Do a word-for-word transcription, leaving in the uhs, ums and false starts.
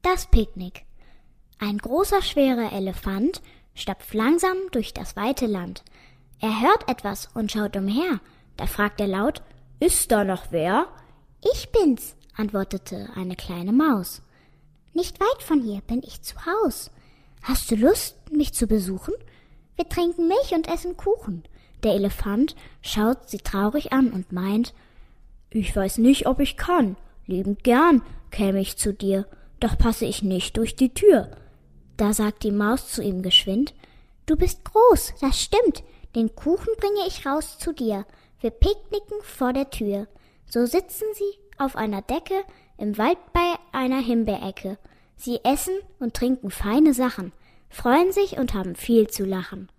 Das Picknick. Ein großer, schwerer Elefant stapft langsam durch das weite Land. Er hört etwas und schaut umher. Da fragt er laut, »Ist da noch wer?« »Ich bin's«, antwortete eine kleine Maus. »Nicht weit von hier bin ich zu Haus. Hast du Lust, mich zu besuchen? Wir trinken Milch und essen Kuchen.« Der Elefant schaut sie traurig an und meint, »Ich weiß nicht, ob ich kann. Liebend gern käme ich zu dir, doch passe ich nicht durch die Tür.« Da sagt die Maus zu ihm geschwind, »Du bist groß, das stimmt, den Kuchen bringe ich raus zu dir. Wir picknicken vor der Tür.« So sitzen sie auf einer Decke im Wald bei einer Himbeerecke. Sie essen und trinken feine Sachen, freuen sich und haben viel zu lachen.